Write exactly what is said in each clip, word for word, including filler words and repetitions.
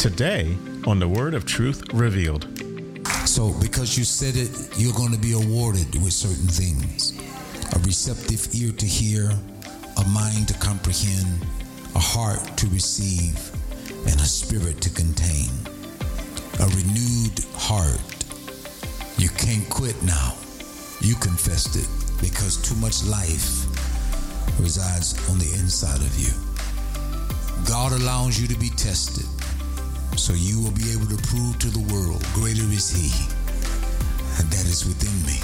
Today on the Word of Truth Revealed. So because you said it, you're going to be awarded with certain things. A receptive ear to hear, a mind to comprehend, a heart to receive, and a spirit to contain. A renewed heart. You can't quit now. You confessed it because too much life resides on the inside of you. God allows you to be tested so you will be able to prove to the world, greater is He that is within me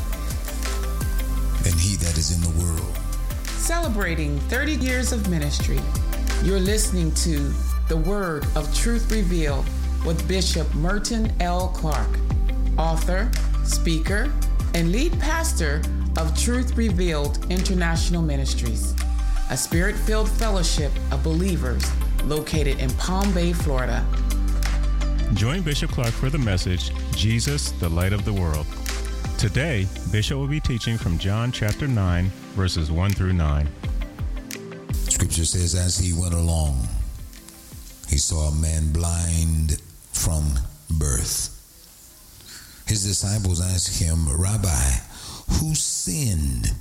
than he that is in the world. Celebrating thirty years of ministry, you're listening to The Word of Truth Revealed with Bishop Merton L. Clark, author, speaker, and lead pastor of Truth Revealed International Ministries, a spirit-filled fellowship of believers located in Palm Bay, Florida. Join Bishop Clark for the message, Jesus, the Light of the World. Today, Bishop will be teaching from John chapter nine, verses one through nine. Scripture says, as he went along, he saw a man blind from birth. His disciples asked him, Rabbi, who sinned,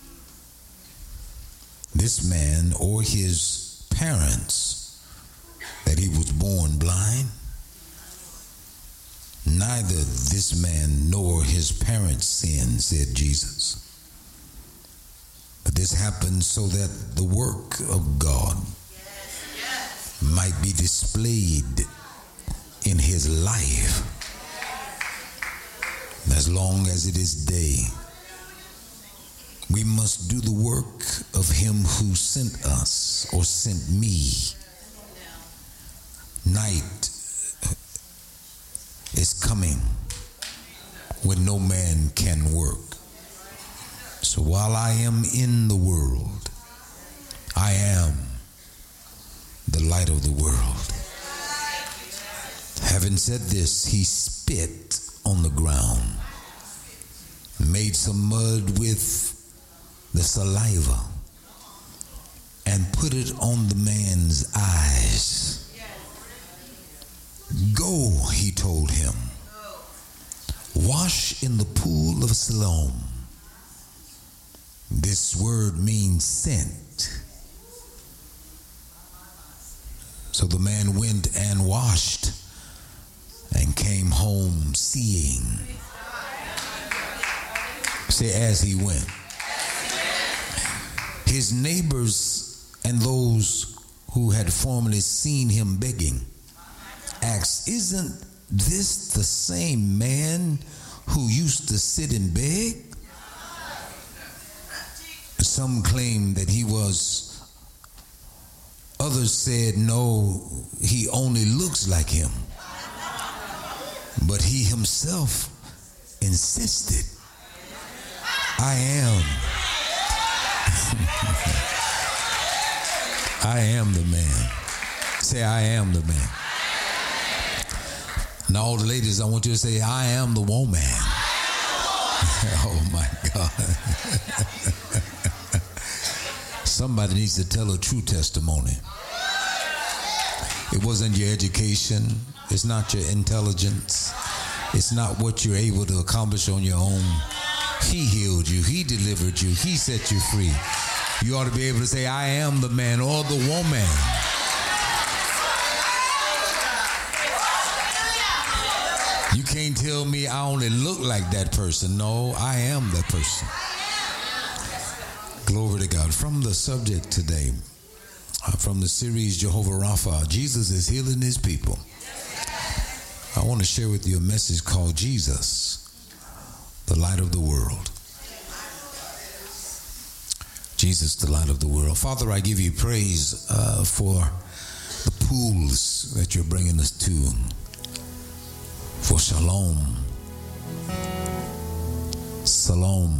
this man or his parents, that he was born blind? Neither this man nor his parents sinned, said Jesus. But this happened so that the work of God might be displayed in his life. As long as it is day, we must do the work of him who sent us or sent me. Night is coming when no man can work. So while I am in the world, I am the light of the world. Having said this, he spit on the ground, made some mud with the saliva, and put it on the man's eyes. Go, he told him, wash in the pool of Siloam. This word means sent. So the man went and washed and came home seeing. Say, as he went. His neighbors and those who had formerly seen him begging asked, isn't this the same man who used to sit and beg? Some claimed that he was. Others said, no, he only looks like him. But he himself insisted, I am. I am the man. Say, I am the man. Now, all the ladies, I want you to say, I am the woman. Oh, my God. Somebody needs to tell a true testimony. It wasn't your education. It's not your intelligence. It's not what you're able to accomplish on your own. He healed you. He delivered you. He set you free. You ought to be able to say, I am the man or the woman. You can't tell me I only look like that person. No, I am that person. Glory to God. From the subject today, uh, from the series Jehovah Rapha, Jesus is healing his people. I want to share with you a message called Jesus, the Light of the World. Jesus, the Light of the World. Father, I give you praise uh, for the pools that you're bringing us to, for shalom, Salom,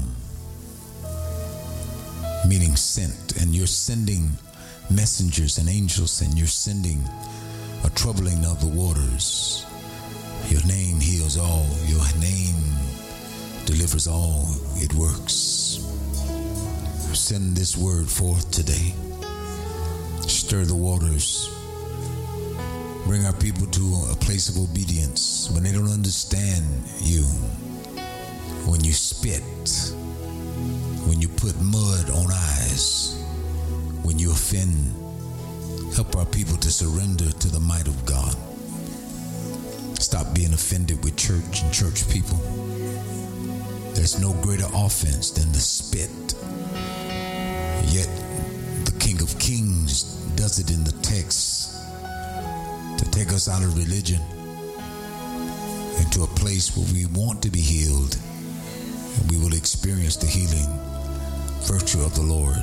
meaning sent, and you're sending messengers and angels, and you're sending a troubling of the waters. Your name heals all. Your name delivers all. It works. Send this word forth today. Stir the waters. Bring our people to a place of obedience when they don't understand you. When you spit, when you put mud on eyes, when you offend, help our people to surrender to the might of God. Stop being offended with church and church people. There's no greater offense than the spit. Yet the King of Kings does it in the text to take us out of religion into a place where we want to be healed, and we will experience the healing virtue of the Lord.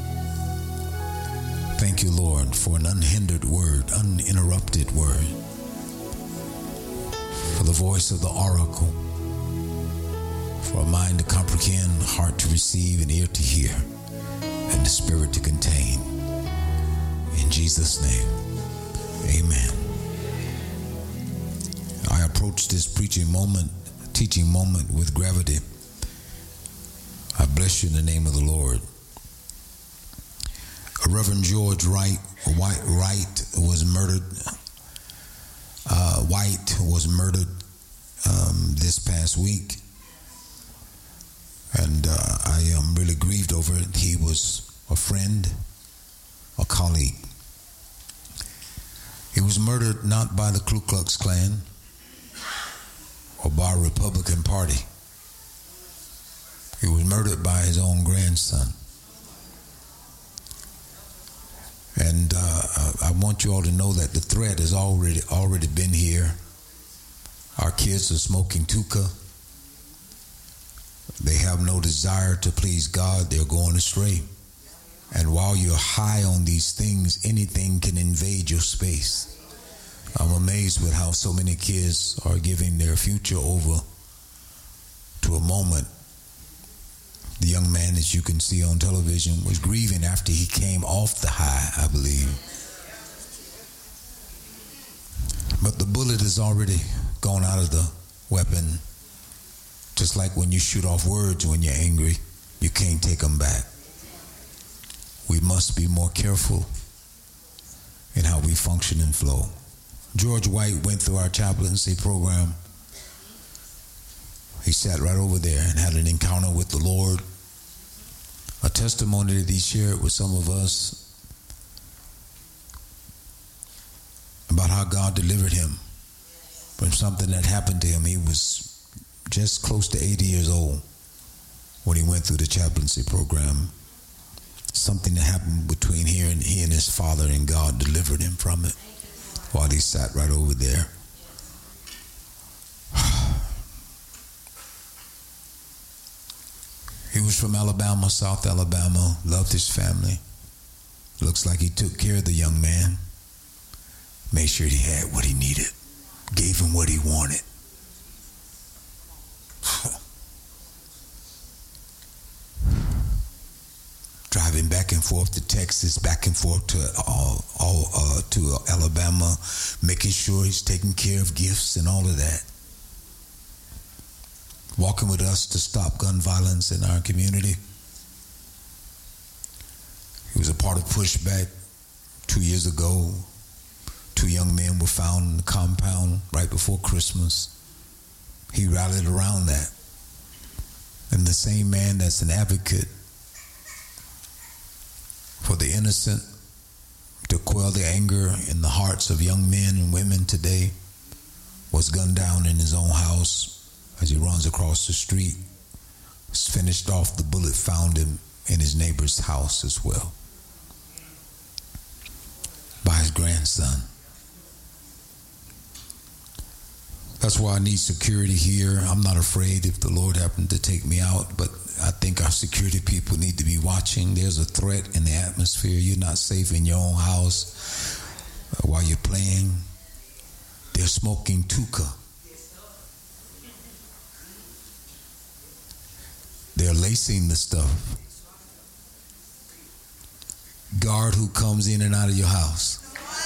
Thank you, Lord, for an unhindered word, uninterrupted word, for the voice of the oracle, for a mind to comprehend, heart to receive, and ear to hear, and the spirit to contain. In Jesus' name, amen. I approach this preaching moment, teaching moment with gravity. I bless you in the name of the Lord. Reverend George Wright, White Wright was murdered. Uh, White was murdered um, this past week, and uh, I am really grieved over it. He was a friend, a colleague. He was murdered not by the Ku Klux Klan or by a Republican Party. He was murdered by his own grandson. And uh, I want you all to know that the threat has already already been here. Our kids are smoking hookah. They have no desire to please God. They're going astray. And while you're high on these things, anything can invade your space. I'm amazed with how so many kids are giving their future over to a moment. The young man that you can see on television was grieving after he came off the high, I believe. But the bullet has already gone out of the weapon. Just like when you shoot off words when you're angry, you can't take them back. We must be more careful in how we function and flow. George White went through our chaplaincy program. He sat right over there and had an encounter with the Lord. A testimony that he shared with some of us about how God delivered him from something that happened to him. He was just close to eighty years old when he went through the chaplaincy program. Something that happened between here and he and his father, and God delivered him from it while he sat right over there. He was from Alabama, South Alabama, loved his family. Looks like he took care of the young man, made sure he had what he needed, gave him what he wanted. Driving back and forth to Texas, back and forth to uh, all, uh, to Alabama, making sure he's taking care of gifts and all of that. Walking with us to stop gun violence in our community. He was a part of Pushback. Two years ago, two young men were found in the compound right before Christmas. He rallied around that. And the same man that's an advocate for the innocent, to quell the anger in the hearts of young men and women today, was gunned down in his own house as he runs across the street. Was finished off, the bullet found him in his neighbor's house as well, by his grandson. That's why I need security here. I'm not afraid if the Lord happened to take me out, but I think our security people need to be watching. There's a threat in the atmosphere. You're not safe in your own house uh, while you're playing. They're smoking hookah. They're lacing the stuff. Guard who comes in and out of your house.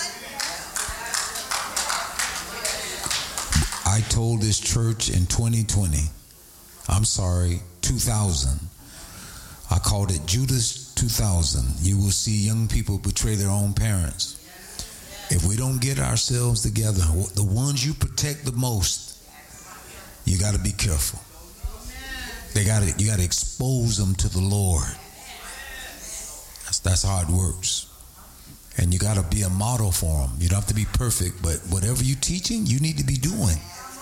I told this church in twenty twenty, I'm sorry, two thousand, I called it Judas two thousand. You will see young people betray their own parents. If we don't get ourselves together, the ones you protect the most, you got to be careful. They got to, you got to expose them to the Lord. That's, that's how it works. And you got to be a model for them. You don't have to be perfect, but whatever you're teaching, you need to be doing.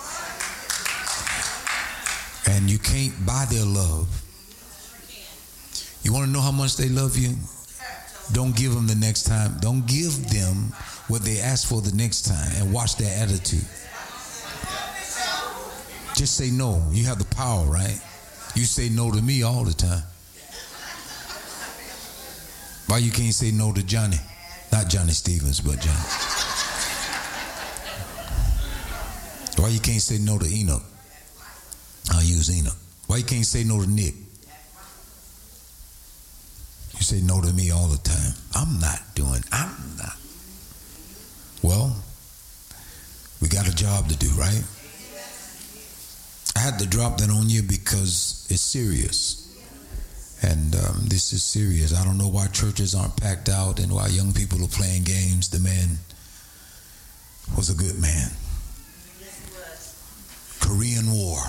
And you can't buy their love. You want to know how much they love you? Don't give them the next time. Don't give them what they ask for the next time and watch their attitude. Just say no. You have the power, right? You say no to me all the time. Why you can't say no to Johnny? Not Johnny Stevens, but Johnny. Why you can't say no to Enoch? I'll use Enoch. Why you can't say no to Nick? You say no to me all the time. I'm not doing, I'm not. Well, we got a job to do, right? I had to drop that on you because it's serious. And um, this is serious. I don't know why churches aren't packed out and why young people are playing games. The man was a good man. Korean War.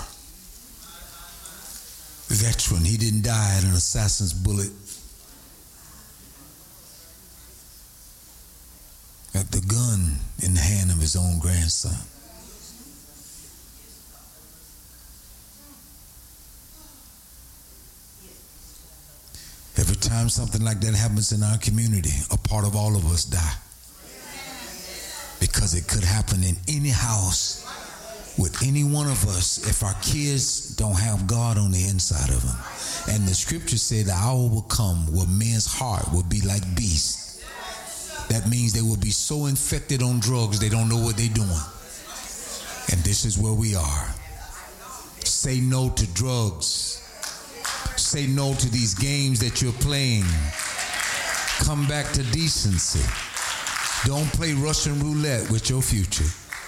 Veteran. He didn't die at an assassin's bullet. Got the gun in the hand of his own grandson. Every time something like that happens in our community, a part of all of us die. Because it could happen in any house with any one of us if our kids don't have God on the inside of them. And the scripture said the hour will come where men's heart will be like beasts. That means they will be so infected on drugs they don't know what they're doing. And this is where we are. Say no to drugs. Say no to these games that you're playing. Come back to decency. Don't play Russian roulette with your future.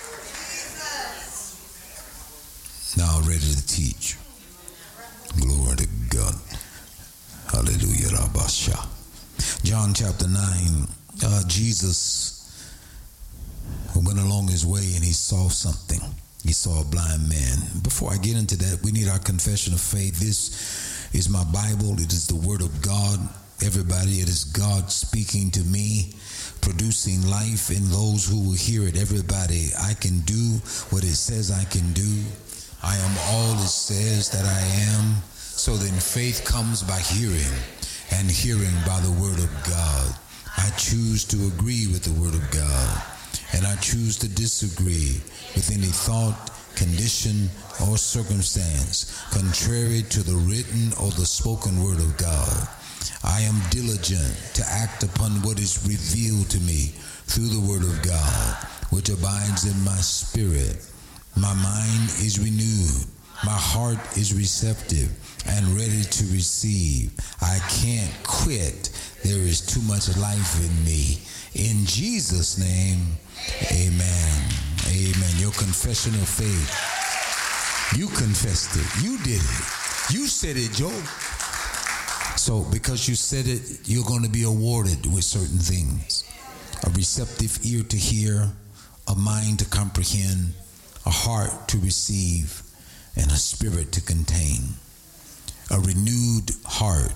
Now ready to teach. Glory to God. Hallelujah. Rabasha. John chapter nine. Uh, Jesus went along his way and he saw something. He saw a blind man. Before I get into that, we need our confession of faith. This is my Bible. It is the Word of God. Everybody, it is God speaking to me, producing life in those who will hear it. Everybody, I can do what it says I can do. I am all it says that I am. So then faith comes by hearing, and hearing by the Word of God. I choose to agree with the Word of God, and I choose to disagree with any thought, condition, or circumstance contrary to the written or the spoken Word of God. I am diligent to act upon what is revealed to me through the Word of God, which abides in my spirit. My mind is renewed. My heart is receptive and ready to receive. I can't quit. There is too much life in me. In Jesus' name, amen. Amen. Your confession of faith. You confessed it. You did it. You said it, Joe. So because you said it, you're going to be awarded with certain things. A receptive ear to hear, a mind to comprehend, a heart to receive, and a spirit to contain. A renewed heart.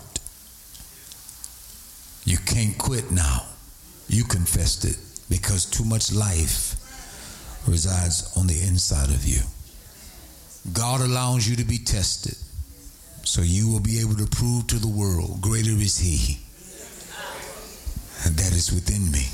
You can't quit now. You confessed it because too much life resides on the inside of you. God allows you to be tested so you will be able to prove to the world, greater is He that is within me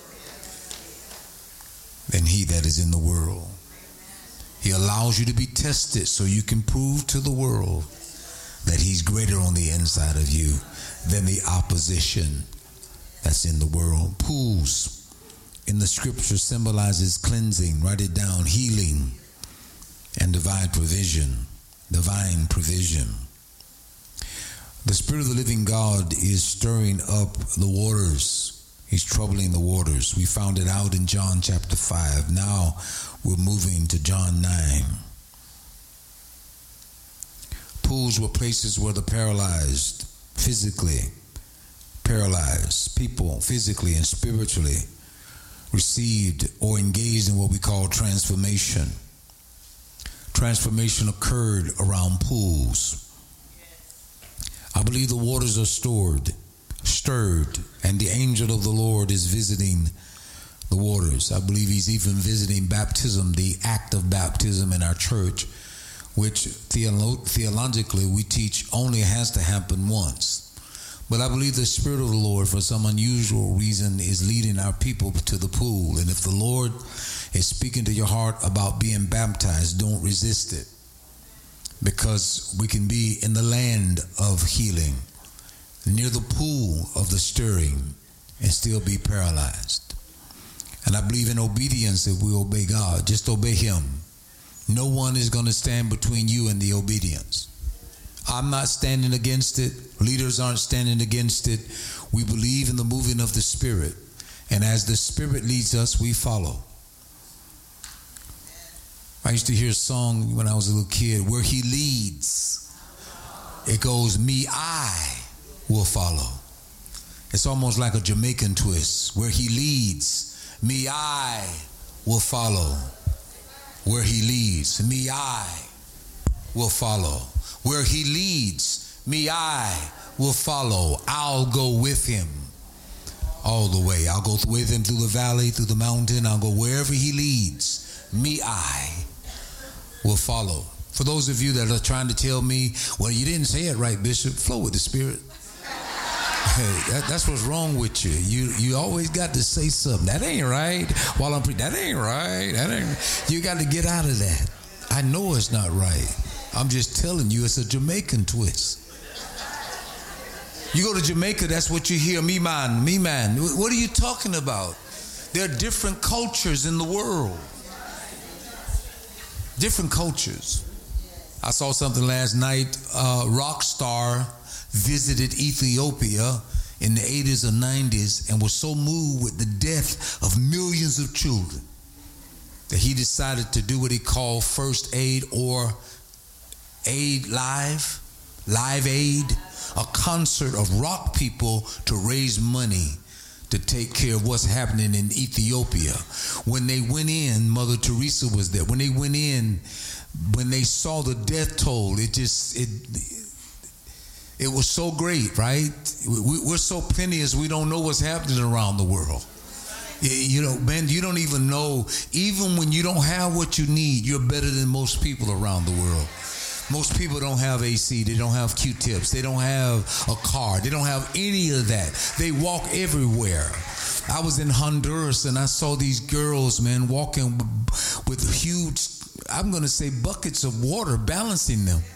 than he that is in the world. He allows you to be tested so you can prove to the world that He's greater on the inside of you than the opposition that's in the world. Pools in the scripture symbolizes cleansing. Write it down. Healing and divine provision. Divine provision. The Spirit of the living God is stirring up the waters. He's troubling the waters. We found it out in John chapter five. Now we're moving to John nine. Pools were places where the paralyzed, physically paralyzed people, physically and spiritually, received or engaged in what we call transformation. Transformation occurred around pools. I believe the waters are stored, stirred, and the angel of the Lord is visiting the waters. I believe he's even visiting baptism, the act of baptism in our church, which theolo- theologically we teach only has to happen once. But I believe the Spirit of the Lord, for some unusual reason, is leading our people to the pool. And if the Lord is speaking to your heart about being baptized, don't resist it. Because we can be in the land of healing, near the pool of the stirring, and still be paralyzed. And I believe in obedience if we obey God. Just obey Him. No one is going to stand between you and the obedience. I'm not standing against it. Leaders aren't standing against it. We believe in the moving of the Spirit. And as the Spirit leads us, we follow. I used to hear a song when I was a little kid, where He leads, it goes, me, I will follow. It's almost like a Jamaican twist. Where He leads, me, I will follow. Where He leads, me, I will follow. Where He leads, me, I will follow. I'll go with Him all the way. I'll go with Him through the valley, through the mountain. I'll go wherever He leads, me, I will follow. For those of you that are trying to tell me, well, you didn't say it right, Bishop, flow with the Spirit. Hey, that, that's what's wrong with you. You you always got to say something. That ain't right. While I'm preaching, that ain't right. That ain't. You got to get out of that. I know it's not right. I'm just telling you, it's a Jamaican twist. You go to Jamaica, that's what you hear. Me man, me man. What are you talking about? There are different cultures in the world. Different cultures. I saw something last night. Uh, rock star visited Ethiopia in the eighties or nineties and was so moved with the death of millions of children that he decided to do what he called First Aid, or Aid Live, Live Aid, a concert of rock people to raise money to take care of what's happening in Ethiopia. When they went in, Mother Teresa was there. When they went in, when they saw the death toll, it just, it it was so great, right? We, we're so penniless, we don't know what's happening around the world. You know, man, you don't even know, even when you don't have what you need, you're better than most people around the world. Most people don't have A C, they don't have Q-tips, they don't have a car, they don't have any of that. They walk everywhere. I was in Honduras and I saw these girls, man, walking with huge, I'm going to say buckets of water, balancing them.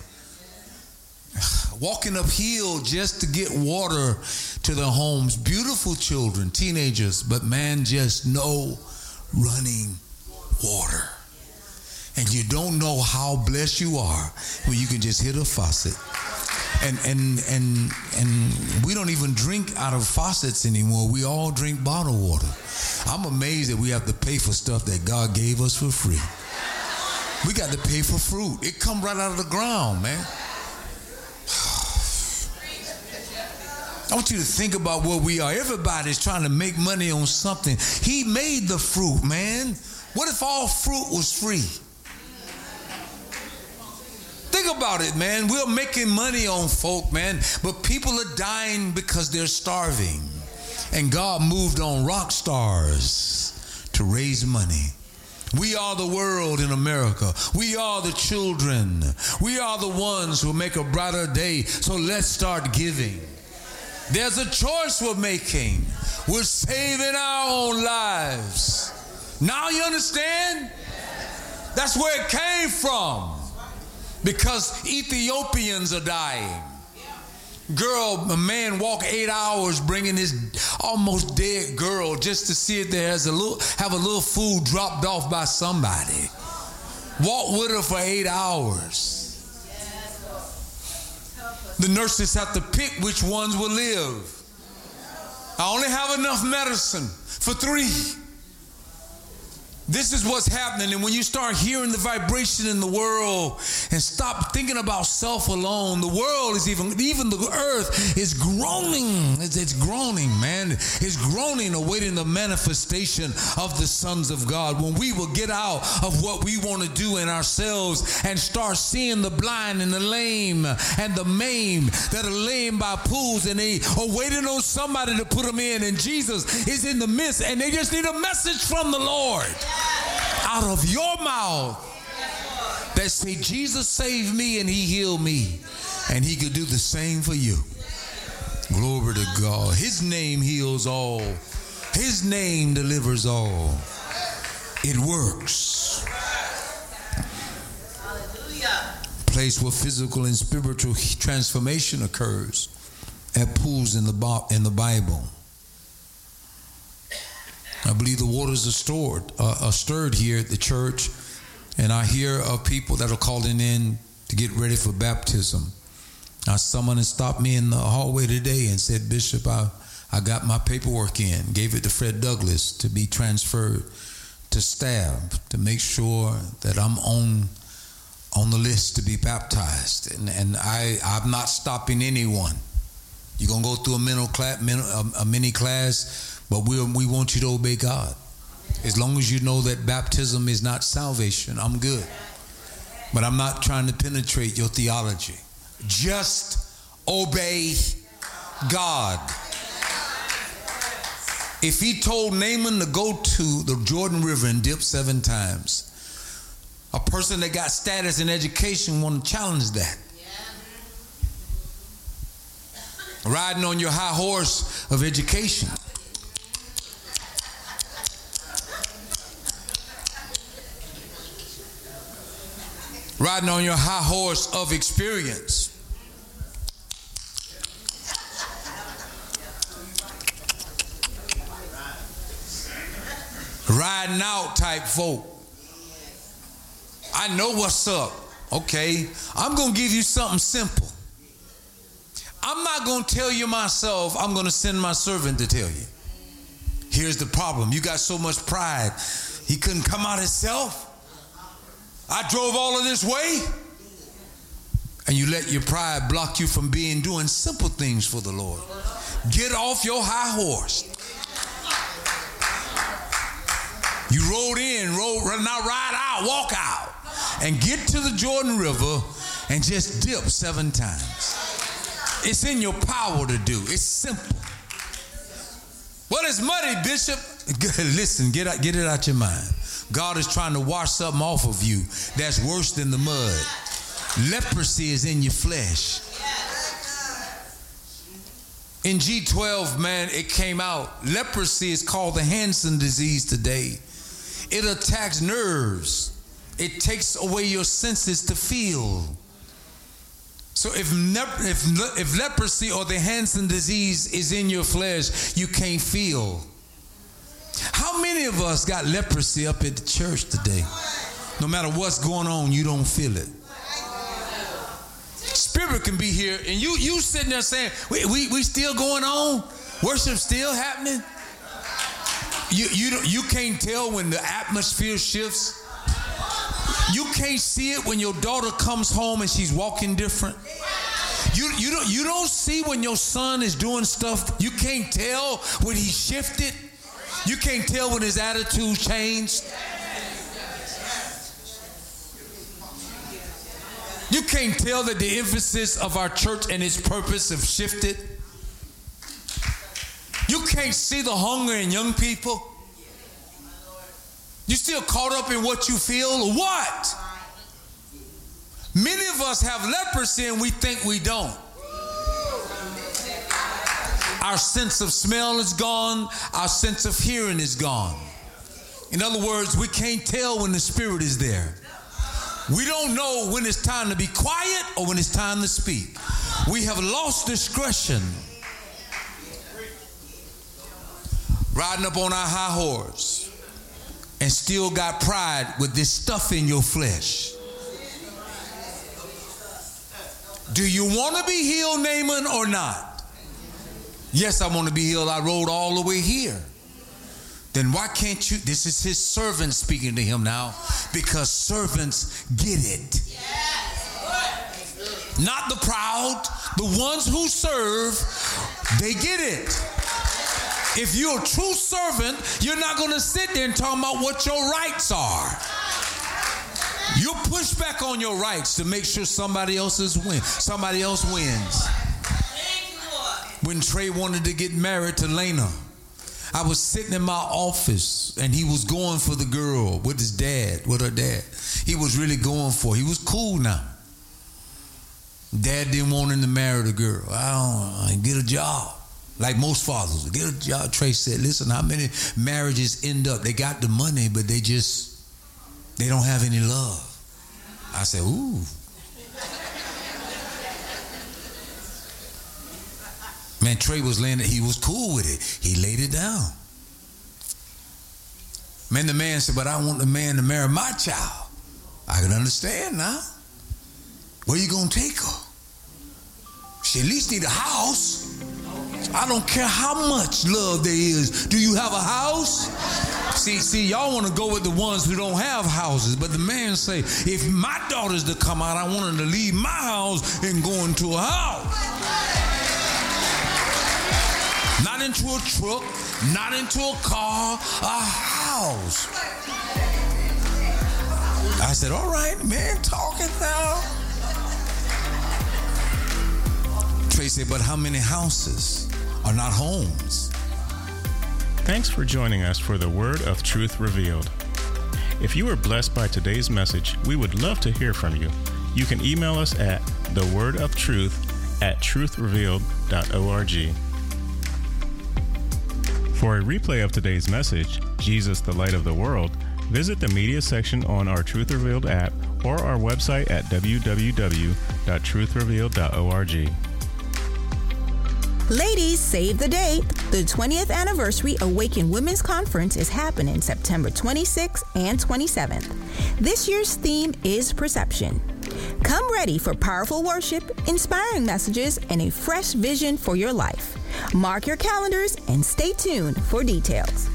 Walking uphill just to get water to their homes. Beautiful children, teenagers, but man, just no running water. And you don't know how blessed you are when you can just hit a faucet. And and and and we don't even drink out of faucets anymore. We all drink bottled water. I'm amazed that we have to pay for stuff that God gave us for free. We got to pay for fruit. It come right out of the ground, man. I want you to think about where we are. Everybody's trying to make money on something. He made the fruit, man. What if all fruit was free? Think about it, man. We're making money on folk, man, but people are dying because they're starving. And God moved on rock stars to raise money. We are the world in America. We are the children. We are the ones who make a brighter day. So let's start giving. There's a choice we're making. We're saving our own lives. Now you understand? That's where it came from. Because Ethiopians are dying. Girl, a man walk eight hours bringing his almost dead girl just to see if there has a little, have a little food dropped off by somebody. Walk with her for eight hours. The nurses have to pick which ones will live. I only have enough medicine for three. This is what's happening. And when you start hearing the vibration in the world and stop thinking about self alone, the world is even, even the earth is groaning. It's, it's groaning, man. It's groaning, awaiting the manifestation of the sons of God. When we will get out of what we want to do in ourselves and start seeing the blind and the lame and the maimed that are laying by pools and they are waiting on somebody to put them in. And Jesus is in the midst and they just need a message from the Lord. Out of your mouth that say, Jesus saved me and he healed me, and he could do the same for you. Glory to God. His name heals all. His name delivers all. It works. Place where physical and spiritual transformation occurs at pools in the in the Bible. I believe the waters are stored, uh, are stirred here at the church, and I hear of people that are calling in to get ready for baptism. Now, someone has stopped me in the hallway today and said, Bishop, I, I got my paperwork in, gave it to Fred Douglass to be transferred to staff to make sure that I'm on on the list to be baptized. And, and I, I'm not stopping anyone. You're going to go through a, mental class, a mini class, but we we want you to obey God. As long as you know that baptism is not salvation, I'm good. But I'm not trying to penetrate your theology. Just obey God. If he told Naaman to go to the Jordan River and dip seven times, a person that got status in education want to challenge that. Riding on your high horse of education. Riding on your high horse of experience. Riding out type folk. I know what's up. Okay, I'm going to give you something simple. I'm not going to tell you myself. I'm going to send my servant to tell you. Here's the problem. You got so much pride. He couldn't come out himself. I drove all of this way, and you let your pride block you from being doing simple things for the Lord. Get off your high horse. You rode in, rode, now ride out, walk out, and get to the Jordan River and just dip seven times. It's in your power to do. It's simple. Well, it's muddy, Bishop. Listen, get out, get it out your mind. God is trying to wash something off of you that's worse than the mud. Leprosy is in your flesh. In G twelve, man, it came out. Leprosy is called the Hansen disease today. It attacks nerves. It takes away your senses to feel. So if, if, if leprosy or the Hansen disease is in your flesh, you can't feel. How many of us got leprosy up at the church today? No matter what's going on, you don't feel it. Spirit can be here, and you you sitting there saying, we, we, we still going on? Worship still happening? You, you, you can't tell when the atmosphere shifts. You can't see it when your daughter comes home and she's walking different. You, you, don't, you don't see when your son is doing stuff. You can't tell when he shifted. You can't tell when his attitude changed. You can't tell that the emphasis of our church and its purpose have shifted. You can't see the hunger in young people. You still caught up in what you feel or what? Many of us have leprosy and we think we don't. Our sense of smell is gone. Our sense of hearing is gone. In other words, we can't tell when the Spirit is there. We don't know when it's time to be quiet or when it's time to speak. We have lost discretion. Riding up on our high horse and still got pride with this stuff in your flesh. Do you want to be healed, Naaman, or not? Yes, I want to be healed. I rode all the way here. then why can't you? This is his servant speaking to him now, because servants get it. Not the proud, the ones who serve, they get it. If you're a true servant, you're not going to sit there and talk about what your rights are. You'll push back on your rights to make sure somebody else's win. Somebody else wins. When Trey wanted to get married to Lena, I was sitting in my office and he was going for the girl with his dad, with her dad. He was really going for it. He was cool now. Dad didn't want him to marry the girl. I don't know, get a job. Like most fathers, get a job. Trey said, listen, how many marriages end up, they got the money, but they just, they don't have any love. I said, ooh. Man, Trey was laying it, he was cool with it. He laid it down. Man, the man said, but I want the man to marry my child. I can understand now. Where you gonna take her? She at least need a house. I don't care how much love there is. Do you have a house? See, see, y'all want to go with the ones who don't have houses, but the man say, if my daughter's to come out, I want her to leave my house and go into a house. Not into a truck, not into a car, a house. I said, all right, man, talking now. Trey said, but how many houses are not homes? Thanks for joining us for the Word of Truth Revealed. If you were blessed by today's message, we would love to hear from you. You can email us at thewordofTruth at truth revealed dot org. For a replay of today's message, Jesus, the Light of the World, visit the media section on our Truth Revealed app or our website at w w w dot truth revealed dot org. Ladies, save the date. The twentieth anniversary Awaken Women's Conference is happening September twenty-sixth and twenty-seventh. This year's theme is Perception. Come ready for powerful worship, inspiring messages, and a fresh vision for your life. Mark your calendars and stay tuned for details.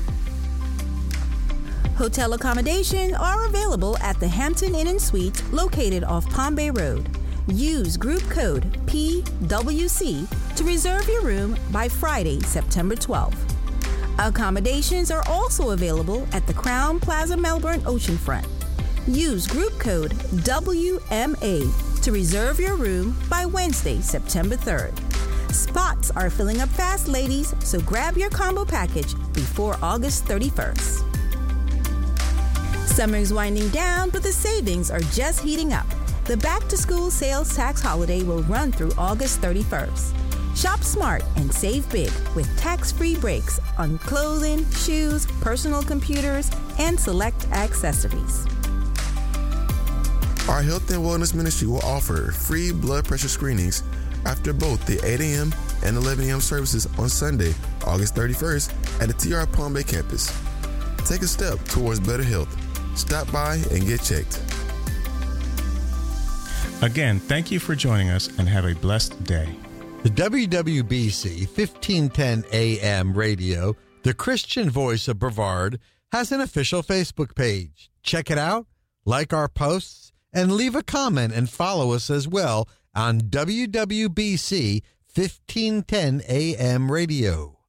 Hotel accommodations are available at the Hampton Inn and Suites located off Palm Bay Road. Use group code P W C to reserve your room by Friday, September twelfth. Accommodations are also available at the Crown Plaza Melbourne Oceanfront. Use group code W M A to reserve your room by Wednesday, September third. Spots are filling up fast, ladies, so grab your combo package before August thirty-first. Summer's winding down, but the savings are just heating up. The back-to-school sales tax holiday will run through August thirty-first. Shop smart and save big with tax-free breaks on clothing, shoes, personal computers, and select accessories. Our Health and Wellness Ministry will offer free blood pressure screenings after both the eight a.m. and eleven a.m. services on Sunday, August thirty-first at the T R Palm Bay campus. Take a step towards better health. Stop by and get checked. Again, thank you for joining us and have a blessed day. The W W B C fifteen ten A M radio, the Christian voice of Brevard, has an official Facebook page. Check it out, like our posts, and leave a comment and follow us as well on W W B C fifteen ten A M radio.